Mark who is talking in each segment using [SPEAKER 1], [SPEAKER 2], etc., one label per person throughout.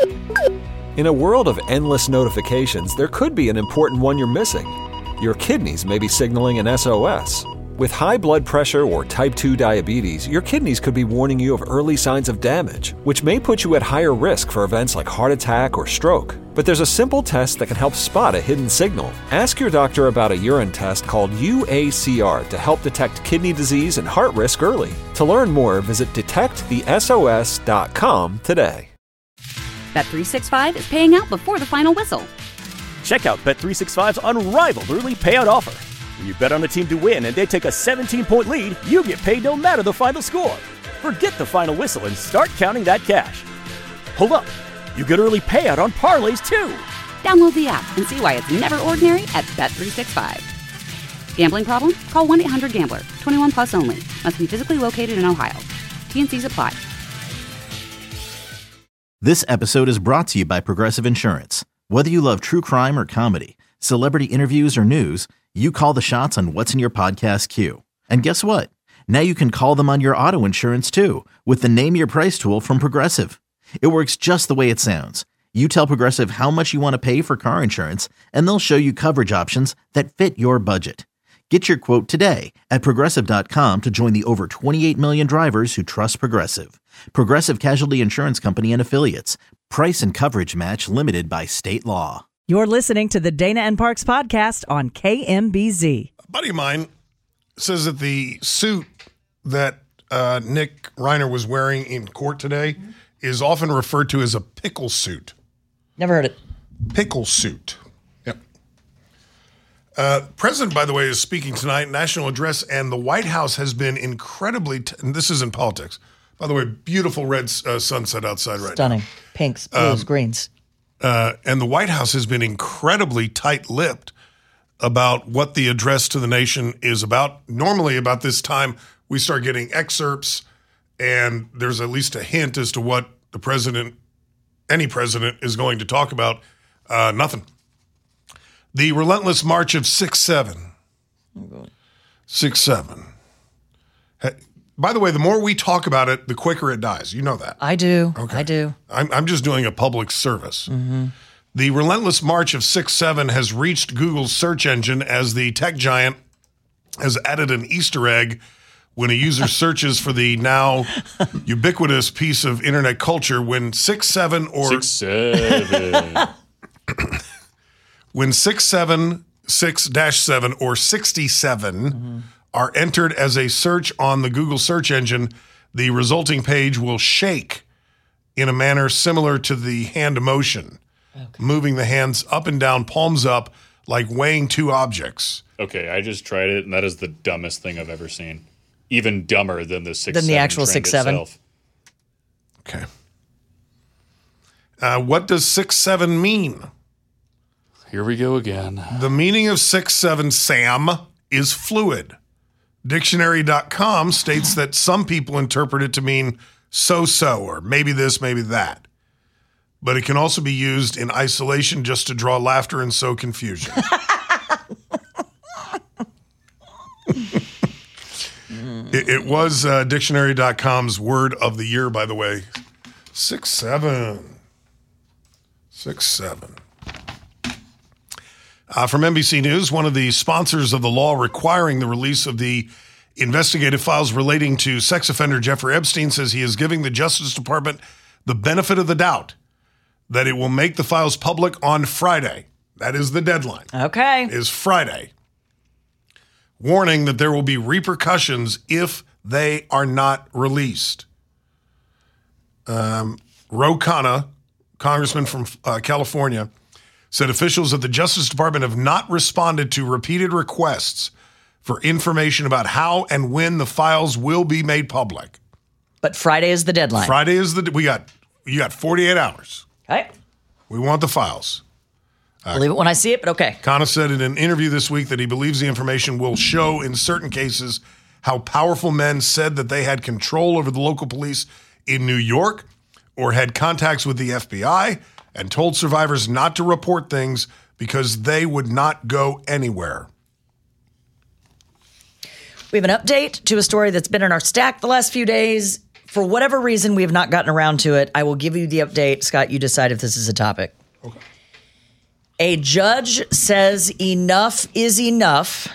[SPEAKER 1] In a world of endless notifications, there could be an important one you're missing. Your kidneys may be signaling an SOS. With high blood pressure or type 2 diabetes, your kidneys could be warning you of early signs of damage, which may put you at higher risk for events like heart attack or stroke. But there's a simple test that can help spot a hidden signal. Ask your doctor about a urine test called UACR to help detect kidney disease and heart risk early. To learn more, visit detectthesos.com today.
[SPEAKER 2] Bet365 is paying out before the final whistle.
[SPEAKER 3] Check out Bet365's unrivaled early payout offer. When you bet on a team to win and they take a 17-point lead, you get paid no matter the final score. Forget the final whistle and start counting that cash. Hold up. You get early payout on parlays, too.
[SPEAKER 2] Download the app and see why it's never ordinary at Bet365. Gambling problem? Call 1-800-GAMBLER. 21 plus only. Must be physically located in Ohio. T&Cs apply.
[SPEAKER 4] This episode is brought to you by Progressive Insurance. Whether you love true crime or comedy, celebrity interviews or news, you call the shots on what's in your podcast queue. And guess what? Now you can call them on your auto insurance too with the Name Your Price tool from Progressive. It works just the way it sounds. You tell Progressive how much you want to pay for car insurance, and they'll show you coverage options that fit your budget. Get your quote today at Progressive.com to join the over 28 million drivers who trust Progressive. Progressive Casualty Insurance Company and Affiliates. Price and coverage match limited by state law.
[SPEAKER 5] You're listening to the Dana and Parks podcast on KMBZ.
[SPEAKER 6] A buddy of mine says that the suit that Nick Reiner was wearing in court today is often referred to as a pickle suit.
[SPEAKER 7] Never heard it.
[SPEAKER 6] Pickle suit. Yep. President, by the way, is speaking tonight, national address, and the White House has been incredibly, and this is in politics. By the way, beautiful red sunset outside right now.
[SPEAKER 7] Stunning. Pinks, blues, greens.
[SPEAKER 6] And the White House has been incredibly tight-lipped about what the address to the nation is about. Normally, about this time, we start getting excerpts, and there's at least a hint as to what the president, any president, is going to talk about. Nothing. The relentless march of 6-7. 6-7. By the way, the more we talk about it, the quicker it dies. You know that.
[SPEAKER 7] I do.
[SPEAKER 6] Okay.
[SPEAKER 7] I do.
[SPEAKER 6] I'm just doing a public service. Mm-hmm. The relentless march of 6-7 has reached Google's search engine as the tech giant has added an Easter egg when a user searches for the now ubiquitous piece of internet culture. When 6-7 or
[SPEAKER 8] 6-7.
[SPEAKER 6] When 6-7, 6-7 or 67 are entered as a search on the Google search engine, the resulting page will shake in a manner similar to the hand motion, moving the hands up and down, palms up, like weighing two objects.
[SPEAKER 8] Okay, I just tried it, and that is the dumbest thing I've ever seen. Even dumber than the 6-7
[SPEAKER 7] Than the actual
[SPEAKER 8] trend
[SPEAKER 7] 6-7?
[SPEAKER 8] itself.
[SPEAKER 6] Okay. What does 6-7 mean?
[SPEAKER 8] Here we go again.
[SPEAKER 6] The meaning of 6-7, Sam, is fluid. Dictionary.com states that some people interpret it to mean so-so, or maybe this, maybe that. But it can also be used in isolation just to draw laughter and sow confusion. It was Dictionary.com's word of the year, by the way. 6-7. 6-7. From NBC News, one of the sponsors of the law requiring the release of the investigative files relating to sex offender Jeffrey Epstein says he is giving the Justice Department the benefit of the doubt that it will make the files public on Friday. That is the deadline.
[SPEAKER 7] Okay.
[SPEAKER 6] Is Friday. Warning that there will be repercussions if they are not released. Ro Khanna, congressman from California, said officials at the Justice Department have not responded to repeated requests for information about how and when the files will be made public.
[SPEAKER 7] But Friday is the deadline.
[SPEAKER 6] Friday is you got 48 hours.
[SPEAKER 7] Okay.
[SPEAKER 6] We want the files.
[SPEAKER 7] Believe it when I see it, but okay.
[SPEAKER 6] Khanna said in an interview this week that he believes the information will show in certain cases how powerful men said that they had control over the local police in New York or had contacts with the FBI and told survivors not to report things because they would not go anywhere.
[SPEAKER 7] We have an update to a story that's been in our stack the last few days For whatever reason, we have not gotten around to it. I will give you the update. Scott, you decide if this is a topic.
[SPEAKER 6] Okay.
[SPEAKER 7] A judge says enough is enough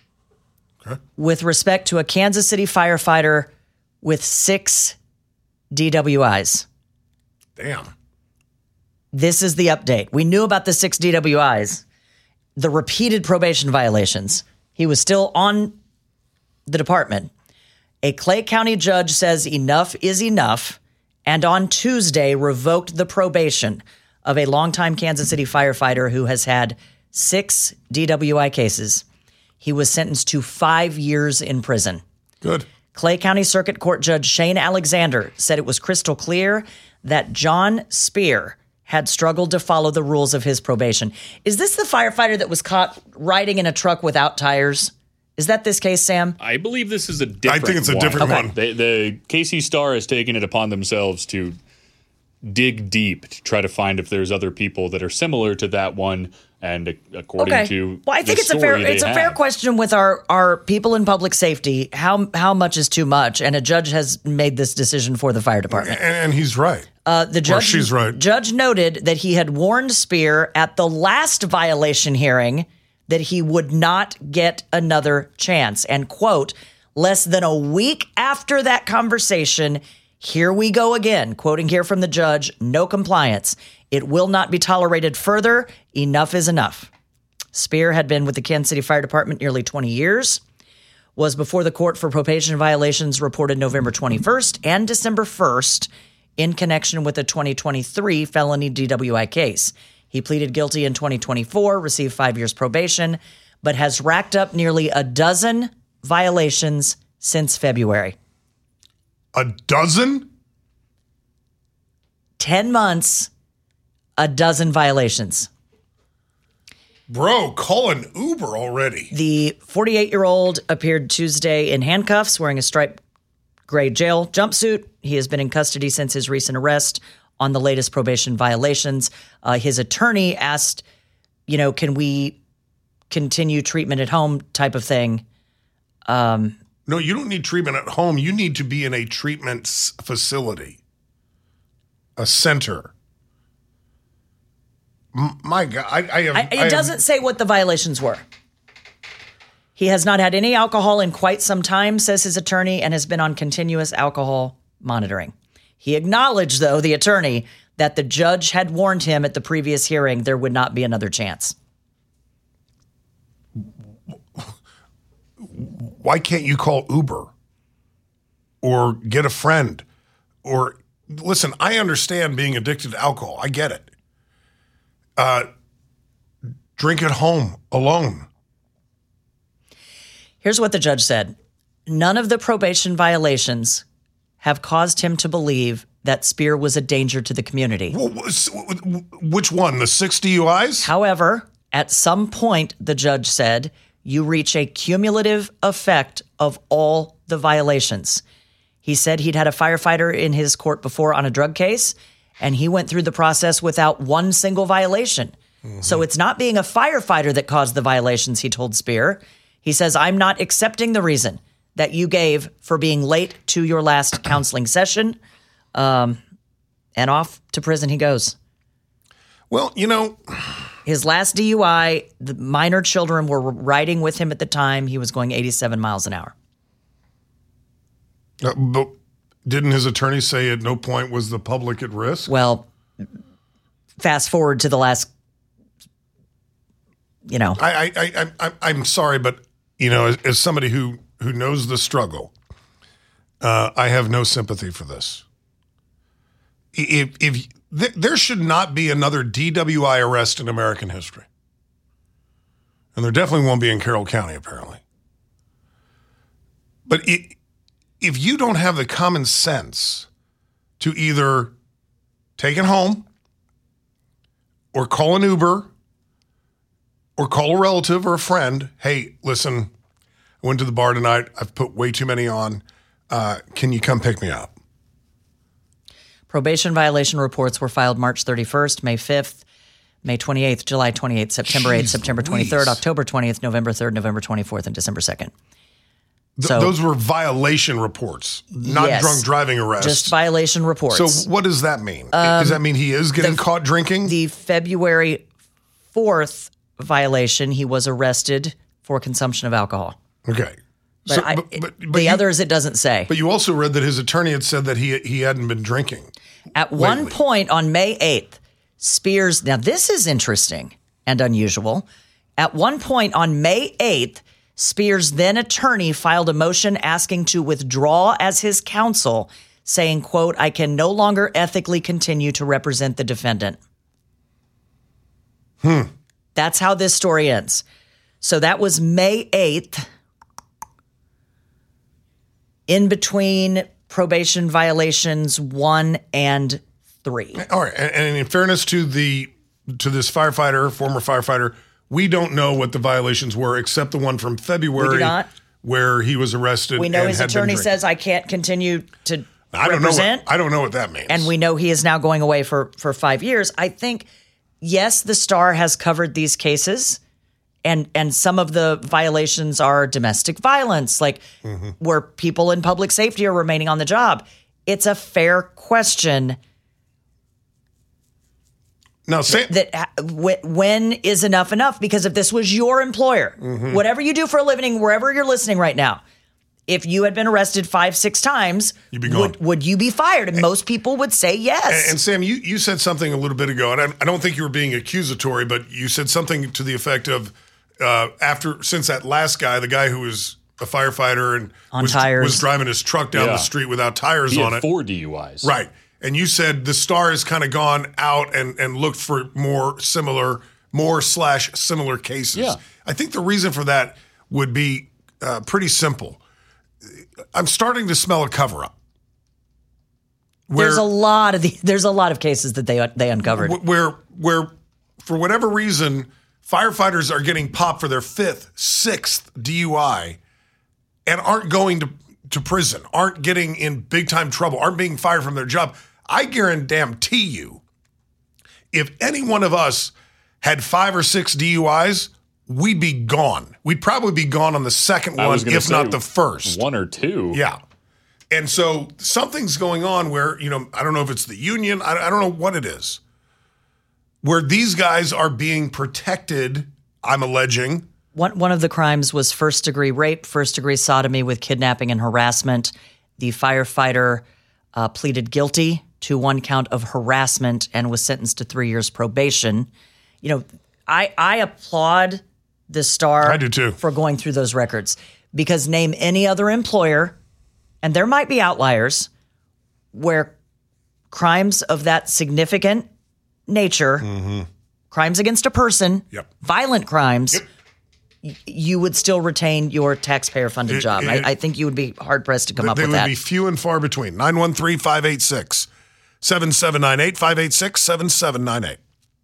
[SPEAKER 7] with respect to a Kansas City firefighter with 6 DWIs.
[SPEAKER 6] Damn.
[SPEAKER 7] This is the update. We knew about the 6 DWIs, the repeated probation violations. He was still on the department. A Clay County judge says enough is enough, and on Tuesday revoked the probation of a longtime Kansas City firefighter who has had 6 DWI cases. He was sentenced to 5 years in prison.
[SPEAKER 6] Good.
[SPEAKER 7] Clay County Circuit Court Judge Shane Alexander said it was crystal clear that John Spear had struggled to follow the rules of his probation. Is this the firefighter that was caught riding in a truck without tires? Is that this case, Sam?
[SPEAKER 8] I believe this is a different one.
[SPEAKER 6] I think it's a different one.
[SPEAKER 8] The KC Star has taken it upon themselves to dig deep to try to find if there's other people that are similar to that one. And according to
[SPEAKER 7] I think it's a fair question with our people in public safety. How much is too much? And a judge has made this decision for the fire department.
[SPEAKER 6] And he's right.
[SPEAKER 7] The judge,
[SPEAKER 6] she's right.
[SPEAKER 7] Judge noted that he had warned Spear at the last violation hearing that he would not get another chance. And, quote, less than a week after that conversation, here we go again. Quoting here from the judge, no compliance. It will not be tolerated further. Enough is enough. Spear had been with the Kansas City Fire Department nearly 20 years, was before the court for probation violations reported November 21st and December 1st in connection with a 2023 felony DWI case. He pleaded guilty in 2024, received 5 years probation, but has racked up nearly a dozen violations since February.
[SPEAKER 6] A dozen?
[SPEAKER 7] 10 months, a dozen violations.
[SPEAKER 6] Bro, call an Uber already.
[SPEAKER 7] The 48-year-old appeared Tuesday in handcuffs, wearing a striped gray jail jumpsuit. He has been in custody since his recent arrest on the latest probation violations. His attorney asked, can we continue treatment at home type of thing.
[SPEAKER 6] No, you don't need treatment at home. You need to be in a treatment facility, a center. My God,
[SPEAKER 7] it doesn't say what the violations were. He has not had any alcohol in quite some time, says his attorney, and has been on continuous alcohol monitoring. He acknowledged, though, the attorney, that the judge had warned him at the previous hearing there would not be another chance.
[SPEAKER 6] Why can't you call Uber or get a friend? Or listen, I understand being addicted to alcohol. I get it. Drink at home alone.
[SPEAKER 7] Here's what the judge said. None of the probation violations have caused him to believe that Spear was a danger to the community.
[SPEAKER 6] Which one? The 6 DUIs?
[SPEAKER 7] However, at some point, the judge said, you reach a cumulative effect of all the violations. He said he'd had a firefighter in his court before on a drug case, and he went through the process without one single violation. Mm-hmm. So it's not being a firefighter that caused the violations, he told Spear. He says, I'm not accepting the reason that you gave for being late to your last counseling session. And off to prison he goes.
[SPEAKER 6] Well,
[SPEAKER 7] his last DUI, the minor children were riding with him at the time. He was going 87 miles an hour.
[SPEAKER 6] But didn't his attorney say at no point was the public at risk?
[SPEAKER 7] Well, fast forward to the last,
[SPEAKER 6] I'm sorry, but, as somebody who knows the struggle, I have no sympathy for this. If there should not be another DWI arrest in American history. And there definitely won't be in Carroll County, apparently. But if you don't have the common sense to either take it home or call an Uber or call a relative or a friend, hey, listen, I went to the bar tonight. I've put way too many on. Can you come pick me up?
[SPEAKER 7] Probation violation reports were filed March 31st, May 5th, May 28th, July 28th, September 8th, September 23rd, October 20th, November 3rd, November 24th, and December 2nd.
[SPEAKER 6] Those were violation reports, not
[SPEAKER 7] Yes.
[SPEAKER 6] drunk driving arrests.
[SPEAKER 7] Just violation reports.
[SPEAKER 6] So what does that mean? Does that mean he is getting caught drinking?
[SPEAKER 7] The February 4th violation, he was arrested for consumption of alcohol.
[SPEAKER 6] Okay.
[SPEAKER 7] But, the others, it doesn't say.
[SPEAKER 6] But you also read that his attorney had said that he hadn't been drinking.
[SPEAKER 7] At one point on May 8th, Spears, now this is interesting and unusual. At one point on May 8th, Spears' then attorney filed a motion asking to withdraw as his counsel, saying, quote, I can no longer ethically continue to represent the defendant. That's how this story ends. So that was May 8th. In between probation violations 1 and 3.
[SPEAKER 6] All right. And in fairness to this former firefighter, we don't know what the violations were except the one from February
[SPEAKER 7] We do not.
[SPEAKER 6] where he was arrested.
[SPEAKER 7] We know
[SPEAKER 6] and
[SPEAKER 7] his
[SPEAKER 6] had been
[SPEAKER 7] attorney
[SPEAKER 6] drinking.
[SPEAKER 7] says I can't continue to
[SPEAKER 6] I
[SPEAKER 7] represent.
[SPEAKER 6] I don't know what that means.
[SPEAKER 7] And we know he is now going away for 5 years. I think, yes, the Star has covered these cases, and some of the violations are domestic violence, like where people in public safety are remaining on the job. It's a fair question.
[SPEAKER 6] Now,
[SPEAKER 7] When is enough? Because if this was your employer, whatever you do for a living, wherever you're listening right now, if you had been arrested 5-6 times,
[SPEAKER 6] you'd be gone.
[SPEAKER 7] Would you be fired? And most people would say yes.
[SPEAKER 6] And Sam, you said something a little bit ago, and I don't think you were being accusatory, but you said something to the effect of since that last guy, the guy who was a firefighter and was driving his truck down the street without tires on it.
[SPEAKER 8] 4 DUIs.
[SPEAKER 6] Right. And you said the Star has kind of gone out and looked for more similar cases.
[SPEAKER 8] Yeah.
[SPEAKER 6] I think the reason for that would be pretty simple. I'm starting to smell a cover-up.
[SPEAKER 7] There's a lot of cases that they uncovered.
[SPEAKER 6] Where for whatever reason, firefighters are getting popped for their 5th, 6th DUI and aren't going to prison, aren't getting in big-time trouble, aren't being fired from their job. I guarantee you, if any one of us had 5 or 6 DUIs, we'd be gone. We'd probably be gone on the second one, if not the first.
[SPEAKER 8] 1 or 2.
[SPEAKER 6] Yeah. And so something's going on where, I don't know if it's the union, I don't know what it is, where these guys are being protected, I'm alleging.
[SPEAKER 7] One of the crimes was first-degree rape, first-degree sodomy with kidnapping and harassment. The firefighter pleaded guilty to 1 count of harassment and was sentenced to 3 years probation. I applaud the Star.
[SPEAKER 6] I do too.
[SPEAKER 7] For going through those records, because name any other employer, and there might be outliers, where crimes of that significant nature, crimes against a person, violent crimes, you would still retain your taxpayer-funded job. I think you would be hard-pressed to come up with that.
[SPEAKER 6] They would be few and far between. 913-586-7798, 586-7798.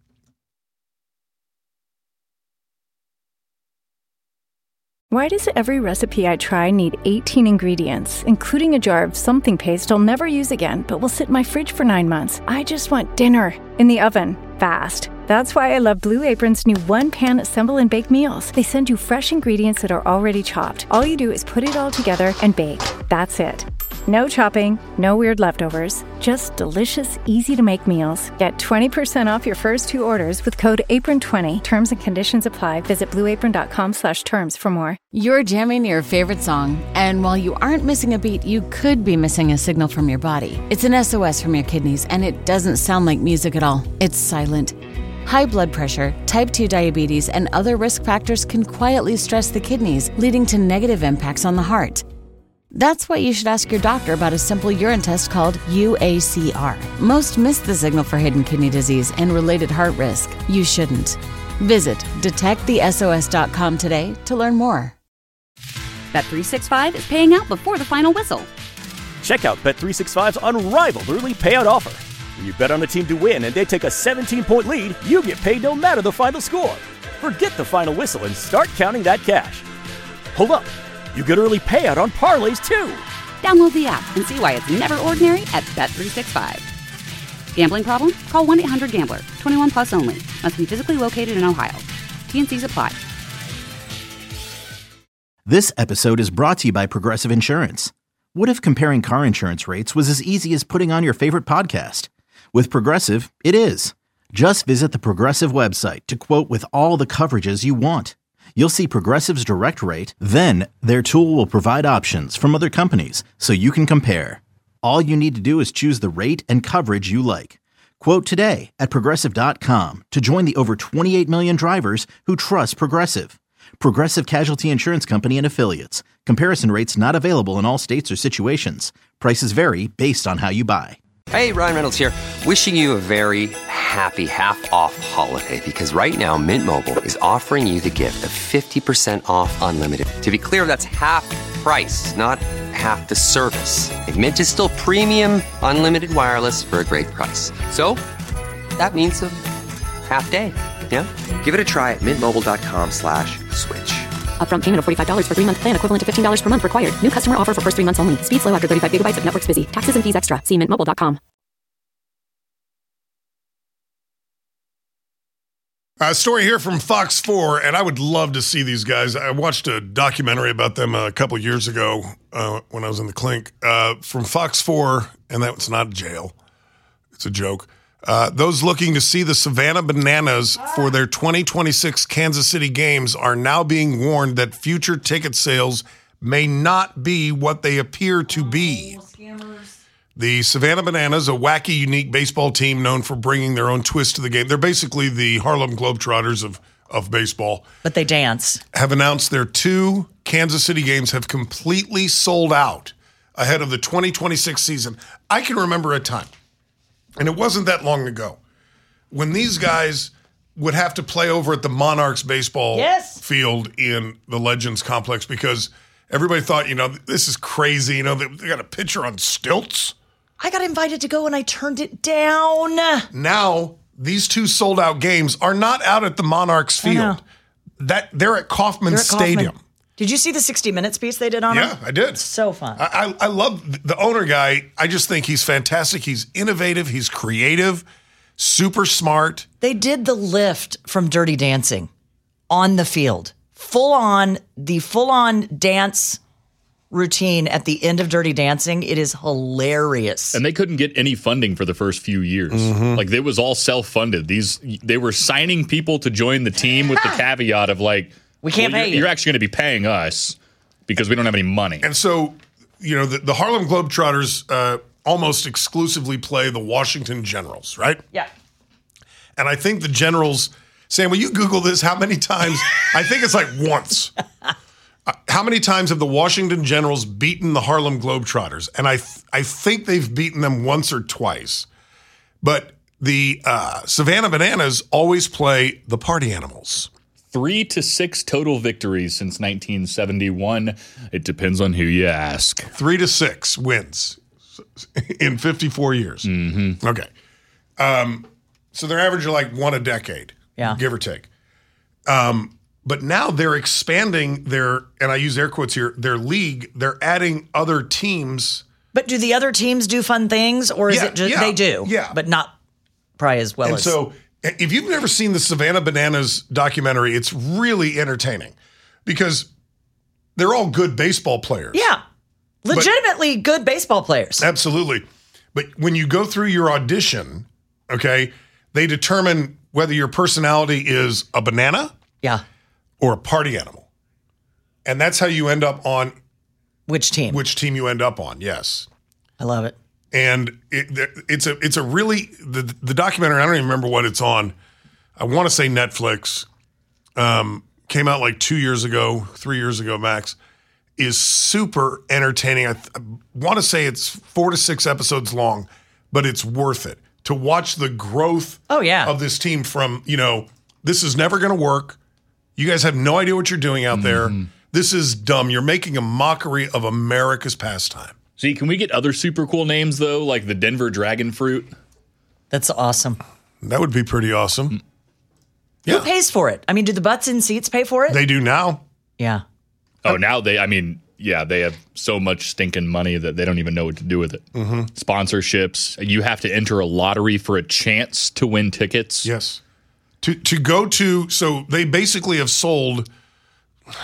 [SPEAKER 9] Why does every recipe I try need 18 ingredients, including a jar of something paste I'll never use again, but will sit in my fridge for 9 months? I just want dinner in the oven, fast. That's why I love Blue Apron's new one-pan assemble and bake meals. They send you fresh ingredients that are already chopped. All you do is put it all together and bake. That's it. No chopping, no weird leftovers, just delicious, easy-to-make meals. Get 20% off your first 2 orders with code APRON20. Terms and conditions apply. Visit blueapron.com/terms for more.
[SPEAKER 10] You're jamming your favorite song, and while you aren't missing a beat, you could be missing a signal from your body. It's an SOS from your kidneys, and it doesn't sound like music at all. It's silent. High blood pressure, type 2 diabetes, and other risk factors can quietly stress the kidneys, leading to negative impacts on the heart. That's why you should ask your doctor about a simple urine test called UACR. Most miss the signal for hidden kidney disease and related heart risk. You shouldn't. Visit detectthesos.com today to learn more.
[SPEAKER 2] Bet365 is paying out before the final whistle.
[SPEAKER 3] Check out Bet365's unrivaled early payout offer. When you bet on a team to win and they take a 17-point lead, you get paid no matter the final score. Forget the final whistle and start counting that cash. Hold up. You get early payout on parlays, too.
[SPEAKER 2] Download the app and see why it's never ordinary at Bet365. Gambling problem? Call 1-800-GAMBLER. 21 plus only. Must be physically located in Ohio. T&Cs apply.
[SPEAKER 4] This episode is brought to you by Progressive Insurance. What if comparing car insurance rates was as easy as putting on your favorite podcast? With Progressive, it is. Just visit the Progressive website to quote with all the coverages you want. You'll see Progressive's direct rate, then their tool will provide options from other companies so you can compare. All you need to do is choose the rate and coverage you like. Quote today at Progressive.com to join the over 28 million drivers who trust Progressive. Progressive Casualty Insurance Company and Affiliates. Comparison rates not available in all states or situations. Prices vary based on how you buy.
[SPEAKER 11] Hey, Ryan Reynolds here. Wishing you a very happy half-off holiday because right now Mint Mobile is offering you the gift of 50% off unlimited. To be clear, that's half price, not half the service. And Mint is still premium unlimited wireless for a great price. So that means a half day. Yeah? Give it a try at mintmobile.com/switch.
[SPEAKER 12] Upfront payment of $45 for 3-month plan equivalent to $15 per month required. New customer offer for first 3 months only. Speed slow after 35 gigabytes if network's busy. Taxes and fees extra. See mintmobile.com.
[SPEAKER 6] Story here from Fox 4, and I would love to see these guys. I watched a documentary about them a couple years ago when I was in the clink from Fox 4, and that's not jail. It's a joke. Those looking to see the Savannah Bananas for their 2026 Kansas City games are now being warned that future ticket sales may not be what they appear to be. The Savannah Bananas, a wacky, unique baseball team known for bringing their own twist to the game. They're basically the Harlem Globetrotters of baseball.
[SPEAKER 7] But they dance.
[SPEAKER 6] Have announced their 2 Kansas City games have completely sold out ahead of the 2026 season. I can remember a time, and it wasn't that long ago, when these guys would have to play over at the Monarchs baseball field in the Legends complex because everybody thought, this is crazy. They got a pitcher on stilts.
[SPEAKER 7] I got invited to go and I turned it down.
[SPEAKER 6] Now, these 2 sold-out games are not out at the Monarchs field. They're at Kauffman Stadium.
[SPEAKER 7] Did you see the 60 Minutes piece they did on him?
[SPEAKER 6] Yeah, I did.
[SPEAKER 7] So fun.
[SPEAKER 6] I love the owner guy. I just think he's fantastic. He's innovative. He's creative, super smart.
[SPEAKER 7] They did the lift from Dirty Dancing on the field. The full-on dance routine at the end of Dirty Dancing. It is hilarious.
[SPEAKER 8] And they couldn't get any funding for the first few years. Mm-hmm. Like, it was all self-funded. They were signing people to join the team with the caveat of we can't pay you. You're actually going to be paying us because we don't have any money.
[SPEAKER 6] And so, the Harlem Globetrotters almost exclusively play the Washington Generals, right?
[SPEAKER 7] Yeah.
[SPEAKER 6] And I think the Generals, Sam, will you Google this? How many times? I think it's once. How many times have the Washington Generals beaten the Harlem Globetrotters? And I think they've beaten them once or twice. But the Savannah Bananas always play the Party Animals.
[SPEAKER 8] 3 to 6 total victories since 1971. It depends on who you ask.
[SPEAKER 6] 3 to 6 wins in 54 years.
[SPEAKER 8] Mm-hmm.
[SPEAKER 6] Okay. So they're averaging 1 a decade, give or take. But now they're expanding and I use air quotes here, their league. They're adding other teams.
[SPEAKER 7] But do the other teams do fun things, or is it just they do?
[SPEAKER 6] Yeah.
[SPEAKER 7] But not probably as well as.
[SPEAKER 6] So if you've never seen the Savannah Bananas documentary, it's really entertaining because they're all good baseball players.
[SPEAKER 7] Yeah. Legitimately good baseball players.
[SPEAKER 6] Absolutely. But when you go through your audition, okay, they determine whether your personality is a banana.
[SPEAKER 7] Yeah.
[SPEAKER 6] Or a party animal. And that's how you end up on
[SPEAKER 7] which team
[SPEAKER 6] you end up on. Yes.
[SPEAKER 7] I love it.
[SPEAKER 6] And it's a really the documentary, I don't even remember what it's on. I want to say Netflix. Came out 2 years ago, 3 years ago max. Is super entertaining. I want to say it's 4 to 6 episodes long, but it's worth it to watch the growth of this team from, this is never going to work. You guys have no idea what you're doing out there. This is dumb. You're making a mockery of America's pastime.
[SPEAKER 8] See, can we get other super cool names, though, like the Denver Dragon Fruit?
[SPEAKER 7] That's awesome.
[SPEAKER 6] That would be pretty awesome. Yeah.
[SPEAKER 7] Who pays for it? I mean, do the butts in seats pay for it?
[SPEAKER 6] They do now.
[SPEAKER 7] Yeah.
[SPEAKER 8] Oh, now they have so much stinking money that they don't even know what to do with it.
[SPEAKER 6] Mm-hmm.
[SPEAKER 8] Sponsorships. You have to enter a lottery for a chance to win tickets.
[SPEAKER 6] Yes. To go to, so they basically have sold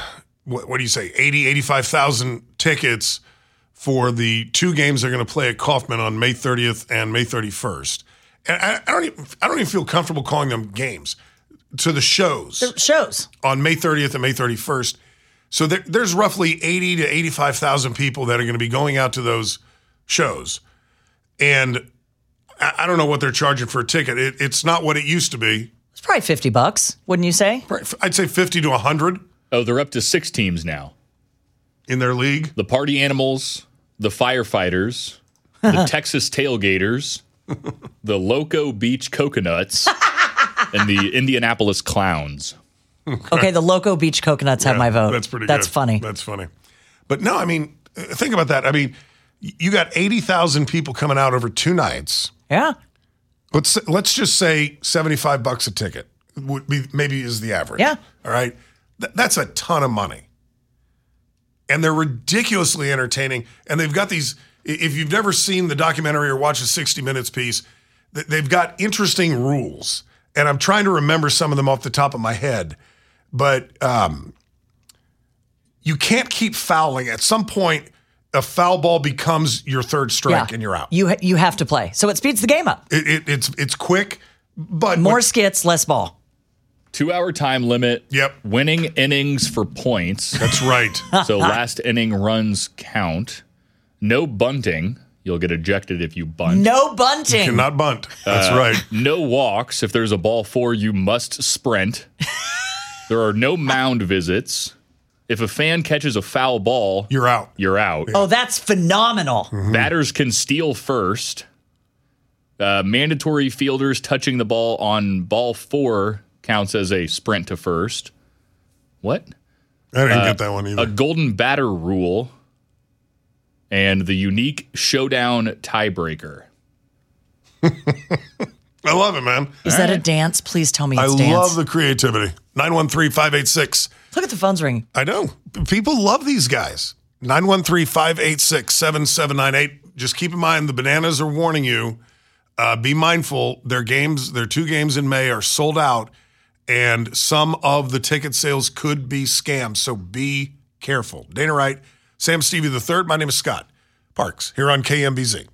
[SPEAKER 6] what do you say, 85,000 tickets for the two games they're going to play at Kauffman on May 30th and May 31st. And I don't even feel comfortable calling them games. To the shows.
[SPEAKER 7] The shows. On
[SPEAKER 6] May 30th and May 31st. So there's roughly 80 to 85,000 people that are going to be going out to those shows. And I don't know what they're charging for a ticket. It's not what it used to be.
[SPEAKER 7] It's probably $50, wouldn't you say?
[SPEAKER 6] I'd say 50 to 100.
[SPEAKER 8] Oh, they're up to 6 teams now.
[SPEAKER 6] In their league?
[SPEAKER 8] The Party Animals, the Firefighters, the Texas Tailgaters, the Loco Beach Coconuts, and the Indianapolis Clowns.
[SPEAKER 7] Okay, the Loco Beach Coconuts have my vote.
[SPEAKER 6] That's pretty good.
[SPEAKER 7] That's funny.
[SPEAKER 6] That's funny. But no, I mean, think about that. I mean, you got 80,000 people coming out over 2 nights.
[SPEAKER 7] Yeah.
[SPEAKER 6] Let's just say $75 a ticket would be maybe is the average.
[SPEAKER 7] Yeah.
[SPEAKER 6] All right. That's a ton of money. And they're ridiculously entertaining. And they've got these, if you've never seen the documentary or watched a 60 Minutes piece, they've got interesting rules. And I'm trying to remember some of them off the top of my head. But you can't keep fouling. At some point, a foul ball becomes your third strike and you're out.
[SPEAKER 7] You have to play. So it speeds the game up.
[SPEAKER 6] It's quick, but
[SPEAKER 7] more skits, less ball.
[SPEAKER 8] 2-hour time limit.
[SPEAKER 6] Yep.
[SPEAKER 8] Winning innings for points.
[SPEAKER 6] That's right.
[SPEAKER 8] So last inning runs count. No bunting. You'll get ejected if you bunt.
[SPEAKER 7] No bunting.
[SPEAKER 6] You cannot bunt. That's right.
[SPEAKER 8] No walks. If there's a ball 4, you must sprint. There are no mound visits. If a fan catches a foul ball,
[SPEAKER 6] you're out.
[SPEAKER 8] You're out.
[SPEAKER 7] Oh, that's phenomenal.
[SPEAKER 6] Mm-hmm.
[SPEAKER 8] Batters can steal first. Mandatory fielders touching the ball on ball 4 counts as a sprint to first. What?
[SPEAKER 6] I didn't get that one either.
[SPEAKER 8] A golden batter rule. And the unique showdown tiebreaker.
[SPEAKER 6] I love it, man.
[SPEAKER 7] Is that a dance? Please tell me it's dance.
[SPEAKER 6] I love the creativity. 913-586.
[SPEAKER 7] Look at the phones ring.
[SPEAKER 6] I know. People love these guys. 913-586-7798. Just keep in mind the Bananas are warning you. Be mindful. Their 2 games in May are sold out, and some of the ticket sales could be scams, so be careful. Dana Wright, Sam Stevie III. My name is Scott Parks here on KMBZ.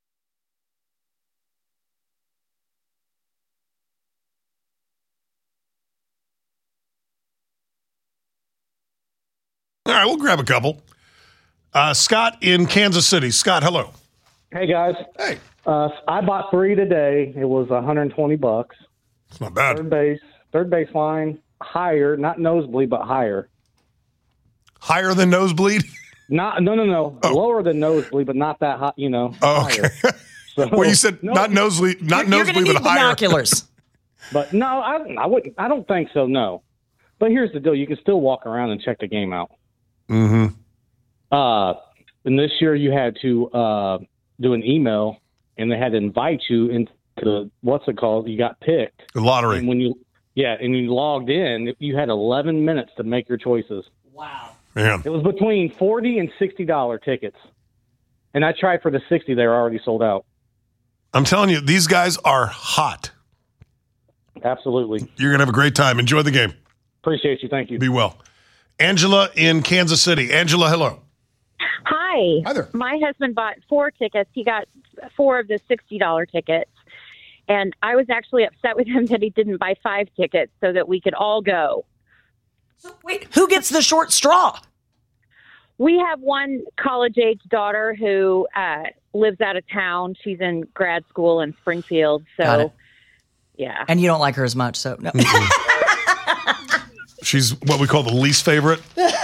[SPEAKER 6] All right, we'll grab a couple. Scott in Kansas City. Scott, hello.
[SPEAKER 13] Hey, guys.
[SPEAKER 6] Hey.
[SPEAKER 13] I bought 3 today. It was $120.
[SPEAKER 6] It's not bad.
[SPEAKER 13] Third base line, higher, not nosebleed, but higher.
[SPEAKER 6] Higher than nosebleed?
[SPEAKER 13] No.
[SPEAKER 6] Oh.
[SPEAKER 13] Lower than nosebleed, but not that high,
[SPEAKER 6] Oh, okay. So, well, you said not nosebleed,
[SPEAKER 7] you're
[SPEAKER 6] nosebleed,
[SPEAKER 7] need
[SPEAKER 6] but higher.
[SPEAKER 13] Binoculars. But no, I wouldn't. I don't think so. No. But here's the deal: you can still walk around and check the game out.
[SPEAKER 6] Mm-hmm.
[SPEAKER 13] And this year you had to do an email, and they had to invite you into the, what's it called? You got picked.
[SPEAKER 6] The lottery.
[SPEAKER 13] And when you logged in, you had 11 minutes to make your choices.
[SPEAKER 7] Wow.
[SPEAKER 6] Yeah.
[SPEAKER 13] It was between $40 and $60 tickets. And I tried for the 60. They were already sold out.
[SPEAKER 6] I'm telling you, these guys are hot.
[SPEAKER 13] Absolutely.
[SPEAKER 6] You're going to have a great time. Enjoy the game.
[SPEAKER 13] Appreciate you. Thank you.
[SPEAKER 6] Be well. Angela in Kansas City. Angela, hello.
[SPEAKER 14] Hi.
[SPEAKER 6] Hi there.
[SPEAKER 14] My husband bought 4 tickets. He got 4 of the $60 tickets. And I was actually upset with him that he didn't buy 5 tickets so that we could all go.
[SPEAKER 7] Wait, who gets the short straw?
[SPEAKER 14] We have one college-age daughter who lives out of town. She's in grad school in Springfield. So, yeah.
[SPEAKER 7] And you don't like her as much, so no.
[SPEAKER 6] She's what we call the least favorite.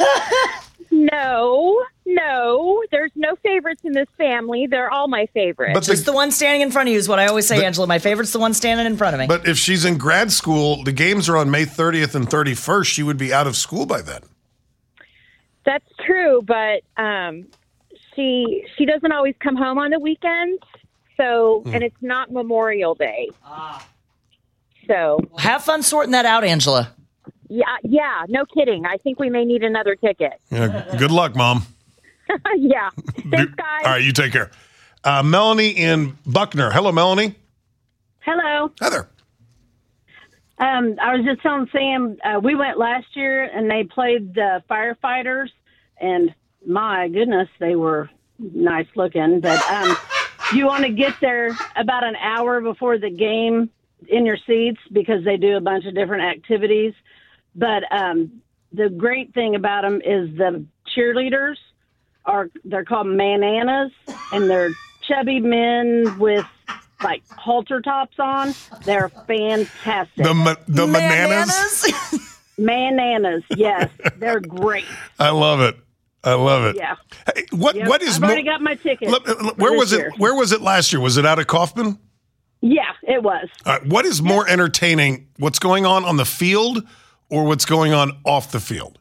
[SPEAKER 14] No, there's no favorites in this family. They're all my favorites.
[SPEAKER 7] But just the one standing in front of you is what I always say, Angela. My favorite's the one standing in front of me.
[SPEAKER 6] But if she's in grad school, the games are on May 30th and 31st. She would be out of school by then.
[SPEAKER 14] That's true, but she doesn't always come home on the weekends. So, and it's not Memorial Day. So
[SPEAKER 7] have fun sorting that out, Angela.
[SPEAKER 14] Yeah, no kidding. I think we may need another ticket.
[SPEAKER 6] Yeah, good luck, Mom.
[SPEAKER 14] Yeah. Thanks, guys.
[SPEAKER 6] All right, you take care. Melanie in Buckner. Hello, Melanie.
[SPEAKER 15] Hello.
[SPEAKER 6] Heather.
[SPEAKER 15] I was just telling Sam, we went last year and they played the firefighters, and my goodness, they were nice looking. But you want to get there about an hour before the game in your seats because they do a bunch of different activities. But the great thing about them is the cheerleaders they're called mananas, and they're chubby men with like halter tops on. They're fantastic.
[SPEAKER 6] The bananas?
[SPEAKER 15] Mananas, yes. They're great.
[SPEAKER 6] I love it.
[SPEAKER 15] Yeah.
[SPEAKER 6] Hey, what is
[SPEAKER 15] I've already got my ticket.
[SPEAKER 6] Where was it? Where was it last year? Was it out of Kaufman?
[SPEAKER 15] Yeah, it was.
[SPEAKER 6] What is more entertaining? What's going on the field or what's going on off the field?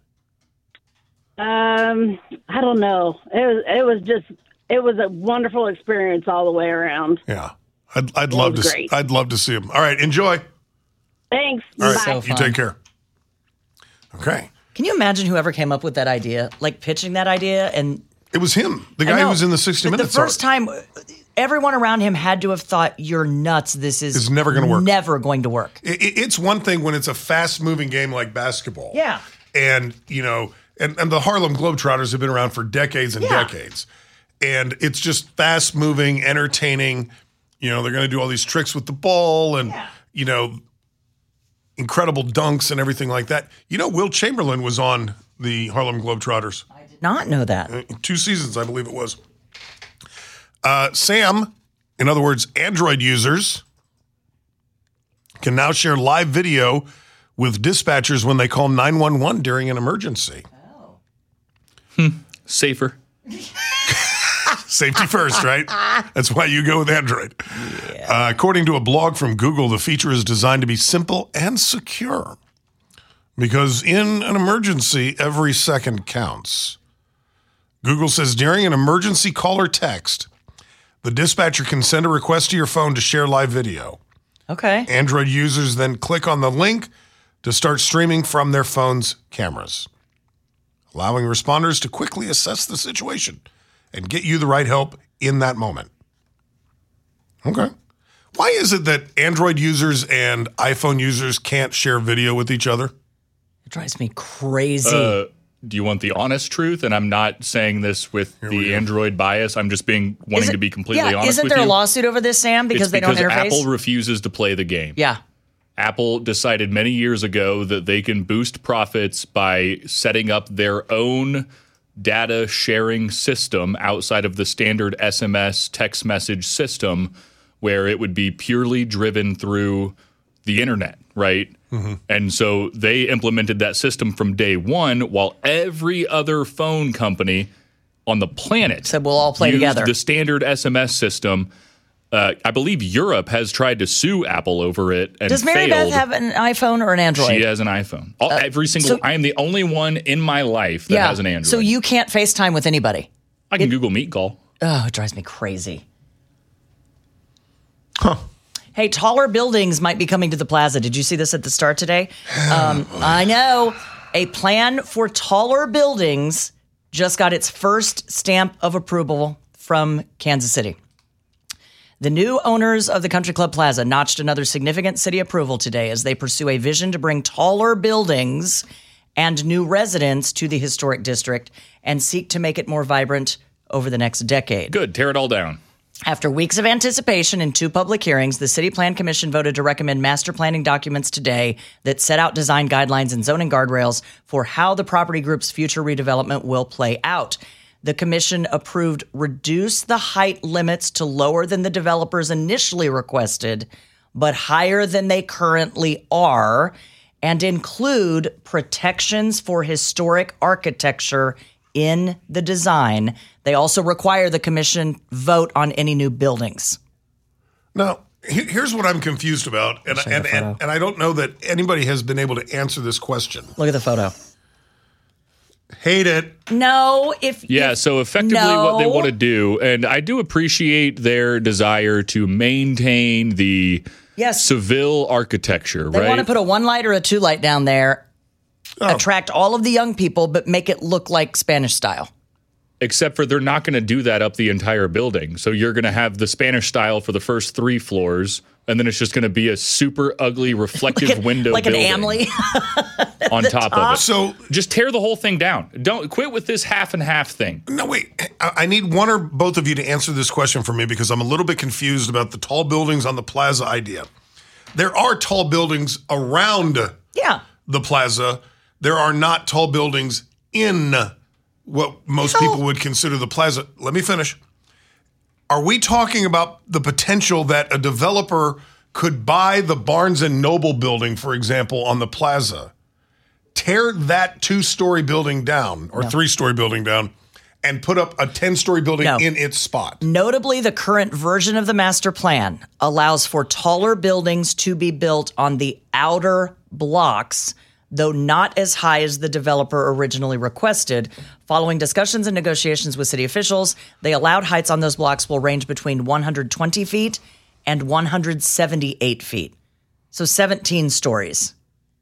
[SPEAKER 15] I don't know. It was a wonderful experience all the way around.
[SPEAKER 6] Yeah. I'd love to see him. All right, enjoy.
[SPEAKER 15] Thanks.
[SPEAKER 6] All right,
[SPEAKER 7] So
[SPEAKER 6] you take care. Okay.
[SPEAKER 7] Can you imagine whoever came up with that idea, like pitching that idea? And
[SPEAKER 6] it was him, the guy who was in the 60 Minutes.
[SPEAKER 7] The first time, everyone around him had to have thought, "You're nuts. This is
[SPEAKER 6] never going to work.
[SPEAKER 7] Never going to work."
[SPEAKER 6] It's one thing when it's a fast-moving game like basketball.
[SPEAKER 7] Yeah.
[SPEAKER 6] And and the Harlem Globetrotters have been around for decades and decades, and it's just fast-moving, entertaining. They're going to do all these tricks with the ball and, incredible dunks and everything like that. Will Chamberlain was on the Harlem Globetrotters.
[SPEAKER 7] I did not know that.
[SPEAKER 6] 2 seasons, I believe it was. Sam, in other words, Android users can now share live video with dispatchers when they call 911 during an emergency.
[SPEAKER 8] Oh. Safer.
[SPEAKER 6] Safety first, right? That's why you go with Android. Yeah. According to a blog from Google, the feature is designed to be simple and secure because in an emergency, every second counts. Google says during an emergency call or text, the dispatcher can send a request to your phone to share live video.
[SPEAKER 7] Okay.
[SPEAKER 6] Android users then click on the link to start streaming from their phone's cameras, allowing responders to quickly assess the situation and get you the right help in that moment. Okay. Why is it that Android users and iPhone users can't share video with each other?
[SPEAKER 7] It drives me crazy.
[SPEAKER 8] Do you want the honest truth? And I'm not saying this with the Android bias. I'm just wanting to be completely honest with you.
[SPEAKER 7] Isn't there a lawsuit over this, Sam, because they don't interface?
[SPEAKER 8] Apple refuses to play the game.
[SPEAKER 7] Yeah.
[SPEAKER 8] Apple decided many years ago that they can boost profits by setting up their own data sharing system outside of the standard SMS text message system where it would be purely driven through the internet, right? Mm-hmm. And so they implemented that system from day one while every other phone company on the planet
[SPEAKER 7] said we'll all play
[SPEAKER 8] used
[SPEAKER 7] together.
[SPEAKER 8] The standard SMS system. I believe Europe has tried to sue Apple over it and
[SPEAKER 7] Does Mary
[SPEAKER 8] failed.
[SPEAKER 7] Beth have an iPhone or an Android?
[SPEAKER 8] She has an iPhone. I am the only one in my life that has an Android.
[SPEAKER 7] So you can't FaceTime with anybody?
[SPEAKER 8] I can Google Meet call.
[SPEAKER 7] Oh, it drives me crazy. Huh. Hey, taller buildings might be coming to the plaza. Did you see this at the start today? I know. A plan for taller buildings just got its first stamp of approval from Kansas City. The new owners of the Country Club Plaza notched another significant city approval today as they pursue a vision to bring taller buildings and new residents to the historic district and seek to make it more vibrant over the next decade.
[SPEAKER 8] Good. Tear it all down.
[SPEAKER 7] After weeks of anticipation and 2 public hearings, the City Plan Commission voted to recommend master planning documents today that set out design guidelines and zoning guardrails for how the property group's future redevelopment will play out. The commission approved reduce the height limits to lower than the developers initially requested, but higher than they currently are, and include protections for historic architecture in the design. They also require the commission vote on any new buildings.
[SPEAKER 6] Now, here's what I'm confused about, and I don't know that anybody has been able to answer this question.
[SPEAKER 7] Look at the photo.
[SPEAKER 6] Hate it.
[SPEAKER 7] No,
[SPEAKER 8] so effectively what they want to do, and I do appreciate their desire to maintain the Seville architecture,
[SPEAKER 7] They
[SPEAKER 8] right?
[SPEAKER 7] want to put a 1-light or a 2-light down there, attract all of the young people, but make it look like Spanish style.
[SPEAKER 8] Except for they're not going to do that up the entire building. So you're going to have the Spanish style for the first 3 floors and then it's just going to be a super ugly reflective window
[SPEAKER 7] like
[SPEAKER 8] building
[SPEAKER 7] an Amley
[SPEAKER 8] on top of it.
[SPEAKER 6] So
[SPEAKER 8] just tear the whole thing down. Don't quit with this half and half thing.
[SPEAKER 6] No, wait. I need one or both of you to answer this question for me because I'm a little bit confused about the tall buildings on the plaza idea. There are tall buildings around the plaza. There are not tall buildings in what most people would consider the plaza. Let me finish. Are we talking about the potential that a developer could buy the Barnes & Noble building, for example, on the plaza, tear that 2-story building down or 3-story building down, and put up a 10-story building in its spot?
[SPEAKER 7] Notably, the current version of the master plan allows for taller buildings to be built on the outer blocks, though not as high as the developer originally requested. Following discussions and negotiations with city officials, the allowed heights on those blocks will range between 120 feet and 178 feet. So 17 stories.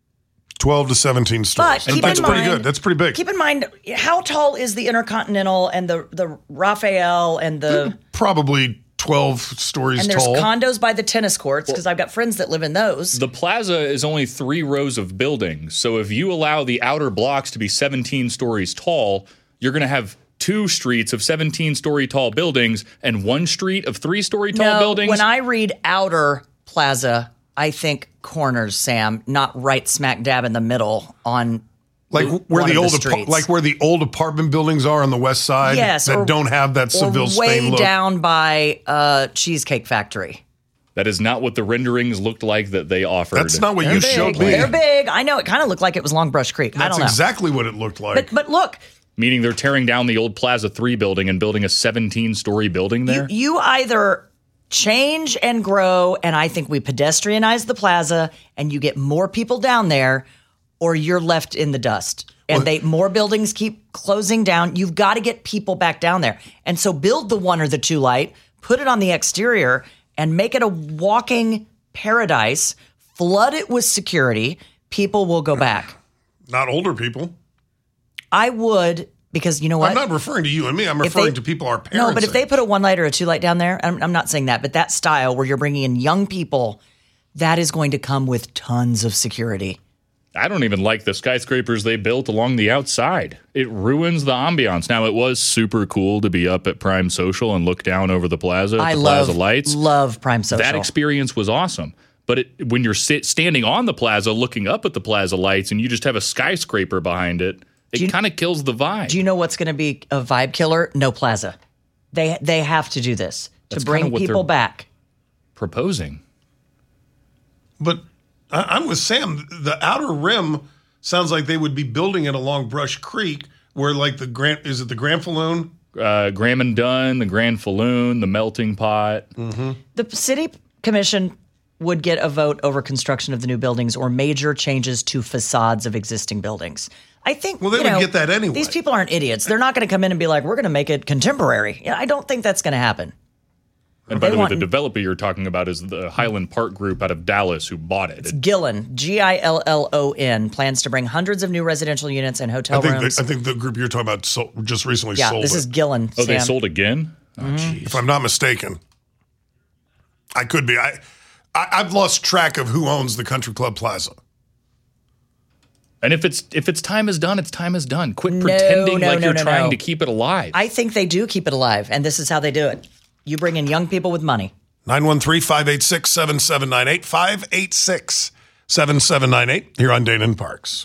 [SPEAKER 6] 12 to 17 stories.
[SPEAKER 7] But
[SPEAKER 6] that's pretty good. That's pretty big.
[SPEAKER 7] Keep in mind, how tall is the Intercontinental and the Raphael and the...
[SPEAKER 6] Probably 12 stories
[SPEAKER 7] and there's
[SPEAKER 6] tall.
[SPEAKER 7] condos by the tennis courts, because I've got friends that live in those.
[SPEAKER 8] The plaza is only 3 rows of buildings. So if you allow the outer blocks to be 17 stories tall, you're going to have 2 streets of 17-story tall buildings and 1 street of 3-story tall buildings.
[SPEAKER 7] When I read outer plaza, I think corners, Sam, not right smack dab in the middle on
[SPEAKER 6] like where the old apartment buildings are on the west side that don't have that Seville Spain look.
[SPEAKER 7] Way down by Cheesecake Factory.
[SPEAKER 8] That is not what the renderings looked like that they offered.
[SPEAKER 6] That's not what you showed me.
[SPEAKER 7] They're big. I know. It kind of looked like it was Long Brush Creek. I don't know.
[SPEAKER 6] That's exactly what it looked like.
[SPEAKER 7] But look.
[SPEAKER 8] Meaning they're tearing down the old Plaza 3 building and building a 17-story building there?
[SPEAKER 7] You either change and grow, and I think we pedestrianize the plaza, and you get more people down there, or you're left in the dust. And more buildings keep closing down. You've got to get people back down there. And so build the 1 or the 2 light, put it on the exterior, and make it a walking paradise. Flood it with security. People will go back.
[SPEAKER 6] Not older people.
[SPEAKER 7] I would, because you know what?
[SPEAKER 6] I'm not referring to you and me. I'm referring to people our parents.
[SPEAKER 7] No, but if they put a 1 light or a 2 light down there, I'm not saying that, but that style where you're bringing in young people, that is going to come with tons of security.
[SPEAKER 8] I don't even like the skyscrapers they built along the outside. It ruins the ambiance. Now, it was super cool to be up at Prime Social and look down over the plaza at the Plaza Lights.
[SPEAKER 7] Love Prime Social.
[SPEAKER 8] That experience was awesome. But when you're standing on the plaza looking up at the Plaza Lights and you just have a skyscraper behind it, it kind of kills the vibe.
[SPEAKER 7] Do you know what's going to be a vibe killer? No plaza. They have to do this to bring people back.
[SPEAKER 8] Proposing.
[SPEAKER 6] But I'm with Sam. The outer rim sounds like they would be building it along Brush Creek, where like the Grand Falloon?
[SPEAKER 8] Graham and Dunn, the Grand Falloon, the Melting Pot.
[SPEAKER 6] Mm-hmm.
[SPEAKER 7] The city commission would get a vote over construction of the new buildings or major changes to facades of existing buildings. I think,
[SPEAKER 6] well, they would get that anyway.
[SPEAKER 7] These people aren't idiots. They're not going to come in and be like, we're going to make it contemporary. I don't think that's going to happen.
[SPEAKER 8] And by the way, the developer you're talking about is the Highland Park Group out of Dallas who bought it.
[SPEAKER 7] It's Gillon, Gillon, plans to bring hundreds of new residential units and hotel rooms.
[SPEAKER 6] I think the group you're talking about just recently sold it.
[SPEAKER 7] Yeah, this is Gillon.
[SPEAKER 8] Oh, Sam. They sold again?
[SPEAKER 7] Mm-hmm.
[SPEAKER 8] Oh,
[SPEAKER 6] if I'm not mistaken. I could be. I've lost track of who owns the Country Club Plaza.
[SPEAKER 8] And if it's time is done, it's time is done. Quit pretending like you're trying to keep it alive.
[SPEAKER 7] I think they do keep it alive, and this is how they do it. You bring in young people with money.
[SPEAKER 6] 913-586-7798. 586-7798 here on Dana and Parks.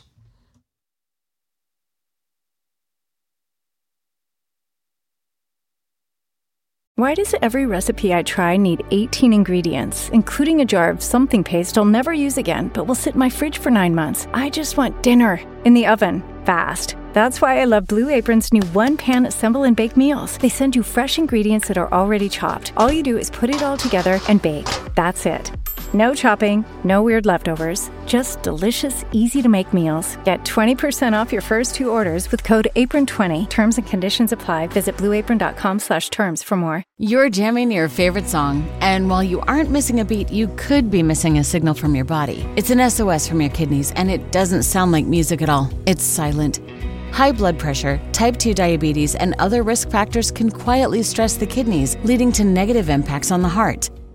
[SPEAKER 9] Why does every recipe I try need 18 ingredients, including a jar of something paste I'll never use again, but will sit in my fridge for 9 months? I just want dinner in the oven, fast. That's why I love Blue Apron's new one-pan assemble and bake meals. They send you fresh ingredients that are already chopped. All you do is put it all together and bake. That's it. No chopping, no weird leftovers, just delicious, easy-to-make meals. Get 20% off your first 2 orders with code APRON20. Terms and conditions apply. Visit blueapron.com/terms for more.
[SPEAKER 10] You're jamming your favorite song, and while you aren't missing a beat, you could be missing a signal from your body. It's an SOS from your kidneys, and it doesn't sound like music at all. It's silent. High blood pressure, type 2 diabetes, and other risk factors can quietly stress the kidneys, leading to negative impacts on the heart.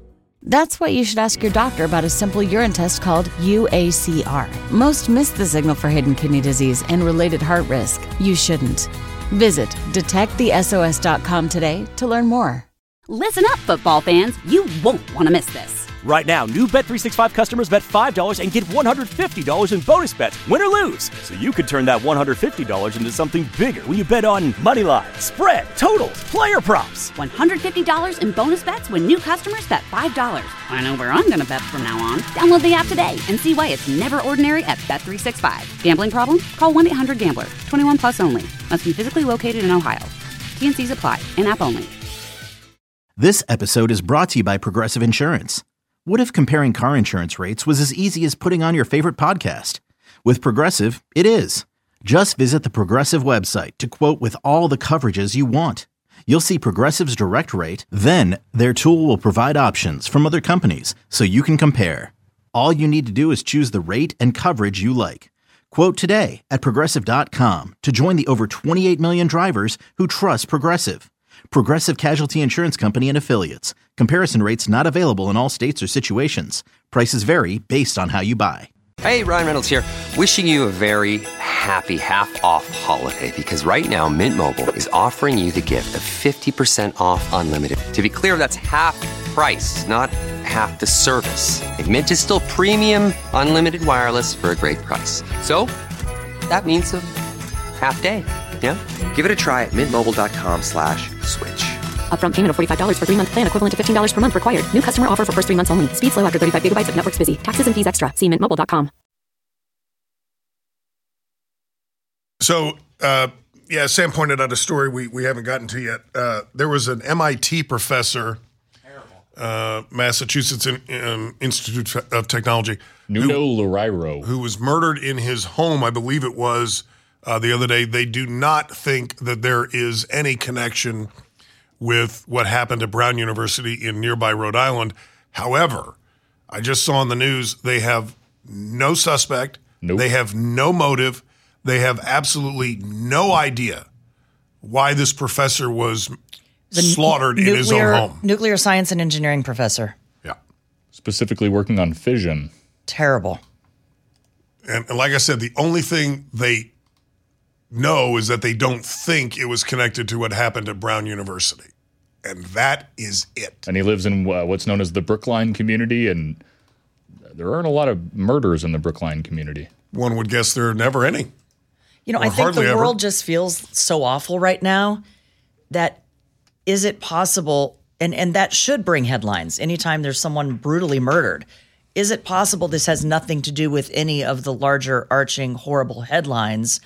[SPEAKER 10] That's why you should ask your doctor about a simple urine test called UACR. Most miss the signal for hidden kidney disease and related heart risk. You shouldn't. Visit detectthesos.com today to learn more.
[SPEAKER 2] Listen up, football fans. You won't want to miss this.
[SPEAKER 3] Right now, new Bet365 customers bet $5 and get $150 in bonus bets, win or lose. So you could turn that $150 into something bigger when you bet on money line, spread, totals, player props.
[SPEAKER 2] $150 in bonus bets when new customers bet $5. I know where I'm going to bet from now on. Download the app today and see why it's never ordinary at Bet365. Gambling problem? Call 1-800-GAMBLER. 21 plus only. Must be physically located in Ohio. T&Cs apply. In-app only.
[SPEAKER 4] This episode is brought to you by Progressive Insurance. What if comparing car insurance rates was as easy as putting on your favorite podcast? With Progressive, it is. Just visit the Progressive website to quote with all the coverages you want. You'll see Progressive's direct rate, then their tool will provide options from other companies so you can compare. All you need to do is choose the rate and coverage you like. Quote today at Progressive.com to join the over 28 million drivers who trust Progressive. Progressive Casualty Insurance Company and Affiliates. Comparison rates not available in all states or situations. Prices vary based on how you buy.
[SPEAKER 11] Hey, Ryan Reynolds here. Wishing you a very happy half-off holiday because right now Mint Mobile is offering you the gift of 50% off unlimited. To be clear, that's half price, not half the service. And Mint is still premium unlimited wireless for a great price. So that means a half day. Yeah? Give it a try at mintmobile.com/switch.
[SPEAKER 12] Upfront payment of $45 for 3-month plan, equivalent to $15 per month required. New customer offer for first 3 months only. Speed slow after 35 gigabytes if network's busy. Taxes and fees extra. See mintmobile.com.
[SPEAKER 6] So, Sam pointed out a story we haven't gotten to yet. There was an MIT professor, Massachusetts Institute of Technology,
[SPEAKER 8] Nuno Loureiro,
[SPEAKER 6] who was murdered in his home, I believe it was, the other day. They do not think that there is any connection with what happened at Brown University in nearby Rhode Island. However, I just saw on the news they have no suspect.
[SPEAKER 8] Nope.
[SPEAKER 6] They have no motive. They have absolutely no idea why this professor was slaughtered in his own home.
[SPEAKER 7] Nuclear science and engineering professor.
[SPEAKER 6] Yeah.
[SPEAKER 8] Specifically working on fission.
[SPEAKER 7] Terrible.
[SPEAKER 6] And like I said, the only thing they know is that they don't think it was connected to what happened at Brown University. And that is it.
[SPEAKER 8] And he lives in what's known as the Brookline community, and there aren't a lot of murders in the Brookline community.
[SPEAKER 6] One would guess there are never any.
[SPEAKER 7] You know, I think the world just feels so awful right now that is it possible, and that should bring headlines anytime there's someone brutally murdered. Is it possible this has nothing to do with any of the larger arching horrible headlines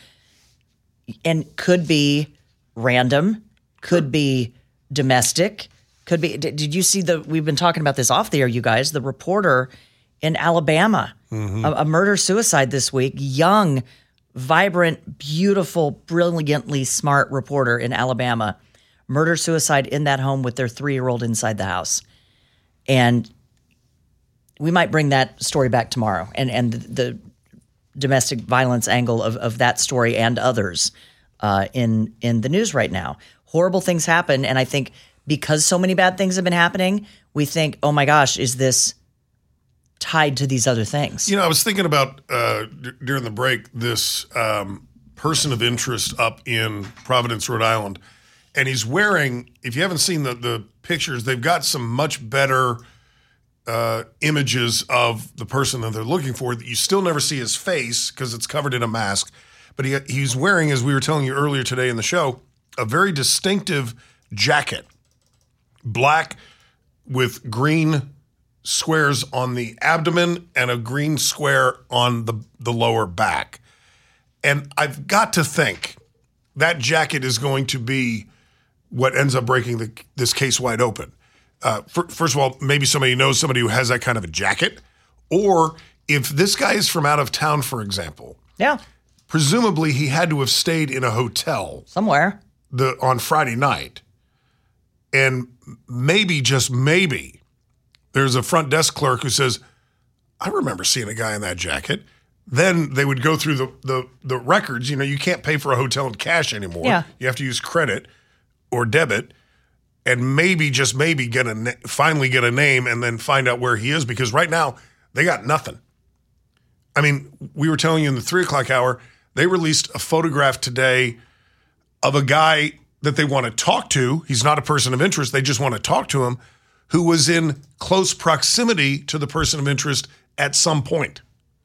[SPEAKER 7] and could be random, could be domestic, could be, did you see we've been talking about this off the air, you guys, the reporter in Alabama, a murder-suicide this week, young, vibrant, beautiful, brilliantly smart reporter in Alabama, murder-suicide in that home with their 3-year-old inside the house. And we might bring that story back tomorrow and the domestic violence angle of that story and others in the news right now. Horrible things happen, and I think because so many bad things have been happening, we think, oh my gosh, is this tied to these other things?
[SPEAKER 6] You know, I was thinking about during the break this person of interest up in Providence, Rhode Island, and he's wearing, if you haven't seen the pictures, they've got some much better images of the person that they're looking for. You still never see his face because it's covered in a mask, but he's wearing, as we were telling you earlier today in the show, a very distinctive jacket, black with green squares on the abdomen and a green square on the lower back. And I've got to think that jacket is going to be what ends up breaking this case wide open. First of all, maybe somebody knows somebody who has that kind of a jacket. Or if this guy is from out of town, for example.
[SPEAKER 7] Yeah.
[SPEAKER 6] Presumably he had to have stayed in a hotel.
[SPEAKER 7] Somewhere.
[SPEAKER 6] On Friday night. And maybe, just maybe, there's a front desk clerk who says, I remember seeing a guy in that jacket. Then they would go through the records. You know, you can't pay for a hotel in cash anymore.
[SPEAKER 7] Yeah.
[SPEAKER 6] You have to use credit or debit. and maybe, just maybe, finally get a name and then find out where he is, because right now they got nothing. I mean, we were telling you in the 3 o'clock hour, they released a photograph today of a guy that they want to talk to. He's not a person of interest. They just want to talk to him, who was in close proximity to the person of interest at some point.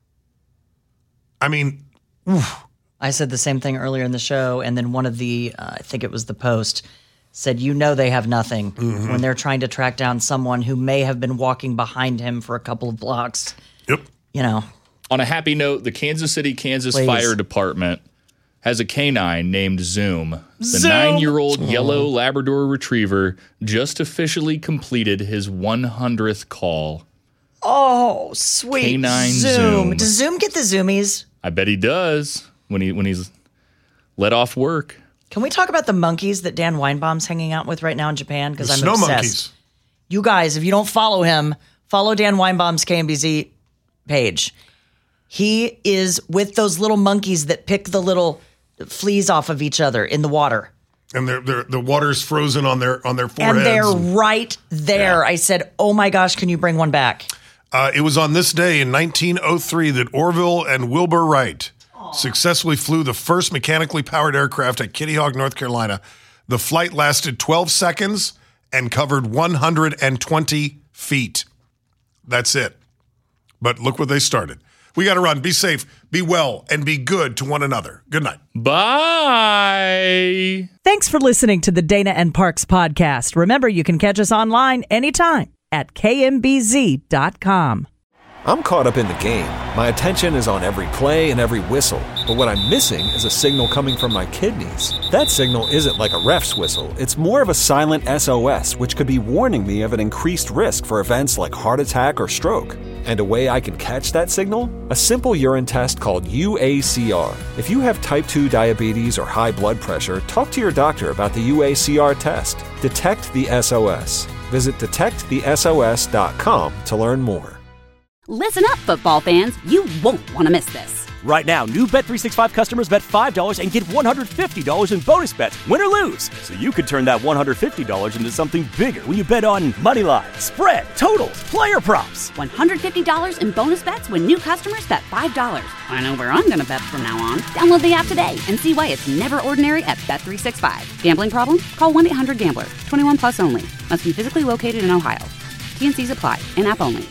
[SPEAKER 6] I mean, oof.
[SPEAKER 7] I said the same thing earlier in the show, and then one of the, I think it was the Post, said, they have nothing when they're trying to track down someone who may have been walking behind him for a couple of blocks.
[SPEAKER 6] Yep.
[SPEAKER 8] On a happy note, the Kansas City, Kansas Fire Department has a canine named Zoom. The 9-year-old yellow Labrador Retriever just officially completed his 100th call.
[SPEAKER 7] Oh, sweet.
[SPEAKER 8] Canine Zoom.
[SPEAKER 7] Does Zoom get the zoomies?
[SPEAKER 8] I bet he does when he's let off work.
[SPEAKER 7] Can we talk about the monkeys that Dan Weinbaum's hanging out with right now in Japan? Because I'm
[SPEAKER 6] snow
[SPEAKER 7] obsessed.
[SPEAKER 6] Monkeys.
[SPEAKER 7] You guys, if you don't follow him, follow Dan Weinbaum's KMBZ page. He is with those little monkeys that pick the little fleas off of each other in the water.
[SPEAKER 6] And the water's frozen on their foreheads.
[SPEAKER 7] And they're right there. Yeah. I said, oh my gosh, can you bring one back?
[SPEAKER 6] It was on this day in 1903 that Orville and Wilbur Wright successfully flew the first mechanically powered aircraft at Kitty Hawk, North Carolina. The flight lasted 12 seconds and covered 120 feet. That's it. But look where they started. We got to run. Be safe, be well, and be good to one another. Good night.
[SPEAKER 8] Bye.
[SPEAKER 5] Thanks for listening to the Dana and Parks podcast. Remember, you can catch us online anytime at kmbz.com.
[SPEAKER 1] I'm caught up in the game. My attention is on every play and every whistle. But what I'm missing is a signal coming from my kidneys. That signal isn't like a ref's whistle. It's more of a silent SOS, which could be warning me of an increased risk for events like heart attack or stroke. And a way I can catch that signal? A simple urine test called UACR. If you have type 2 diabetes or high blood pressure, talk to your doctor about the UACR test. Detect the SOS. Visit detectthesos.com to learn more.
[SPEAKER 2] Listen up, football fans. You won't want to miss this.
[SPEAKER 3] Right now, new Bet365 customers bet $5 and get $150 in bonus bets, win or lose. So you could turn that $150 into something bigger when you bet on money line, spread, totals, player props.
[SPEAKER 2] $150 in bonus bets when new customers bet $5. I know where I'm going to bet from now on. Download the app today and see why it's never ordinary at Bet365. Gambling problem? Call 1-800-GAMBLER. 21 plus only. Must be physically located in Ohio. T&Cs apply. In-app only.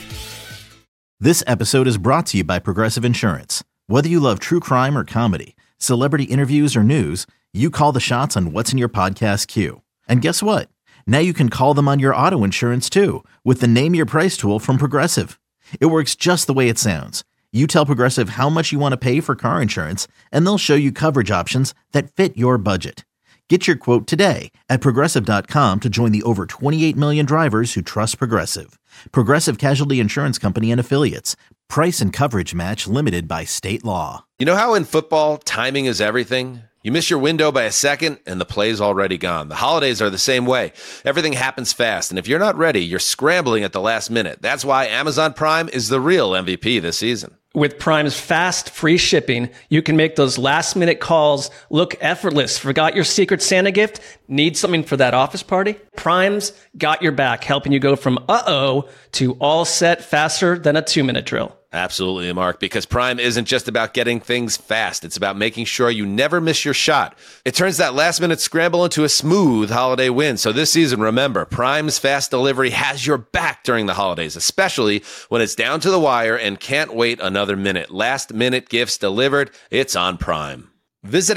[SPEAKER 4] This episode is brought to you by Progressive Insurance. Whether you love true crime or comedy, celebrity interviews or news, you call the shots on what's in your podcast queue. And guess what? Now you can call them on your auto insurance too with the Name Your Price tool from Progressive. It works just the way it sounds. You tell Progressive how much you want to pay for car insurance, and they'll show you coverage options that fit your budget. Get your quote today at Progressive.com to join the over 28 million drivers who trust Progressive. Progressive Casualty Insurance Company and Affiliates. Price and coverage match limited by state law.
[SPEAKER 16] You know how in football, timing is everything? You miss your window by a second, and the play's already gone. The holidays are the same way. Everything happens fast, and if you're not ready, you're scrambling at the last minute. That's why Amazon Prime is the real MVP this season.
[SPEAKER 17] With Prime's fast, free shipping, you can make those last-minute calls look effortless. Forgot your Secret Santa gift? Need something for that office party? Prime's got your back, helping you go from uh-oh to all set faster than a 2-minute drill.
[SPEAKER 16] Absolutely, Mark, because Prime isn't just about getting things fast. It's about making sure you never miss your shot. It turns that last-minute scramble into a smooth holiday win. So this season, remember, Prime's fast delivery has your back during the holidays, especially when it's down to the wire and can't wait another minute. Last-minute gifts delivered, it's on Prime. Visit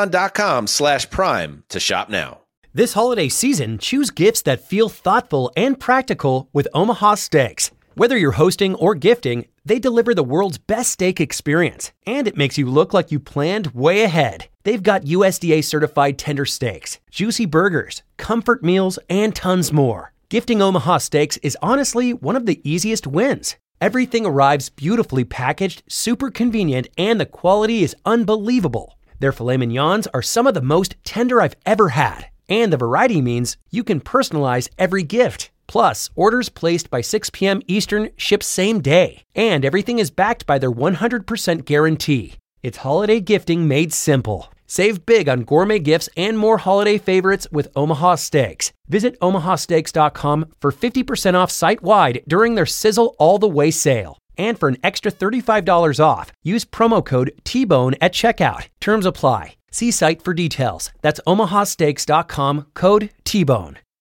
[SPEAKER 16] Amazon.com/Prime to shop now.
[SPEAKER 18] This holiday season, choose gifts that feel thoughtful and practical with Omaha Steaks. Whether you're hosting or gifting, they deliver the world's best steak experience, and it makes you look like you planned way ahead. They've got USDA certified tender steaks, juicy burgers, comfort meals, and tons more. Gifting Omaha Steaks is honestly one of the easiest wins. Everything arrives beautifully packaged, super convenient, and the quality is unbelievable. Their filet mignons are some of the most tender I've ever had, and the variety means you can personalize every gift. Plus, orders placed by 6 p.m. Eastern ship same day, and everything is backed by their 100% guarantee. It's holiday gifting made simple. Save big on gourmet gifts and more holiday favorites with Omaha Steaks. Visit omahasteaks.com for 50% off site-wide during their Sizzle All the Way sale. And for an extra $35 off, use promo code TBONE at checkout. Terms apply. See site for details. That's omahasteaks.com, code TBONE.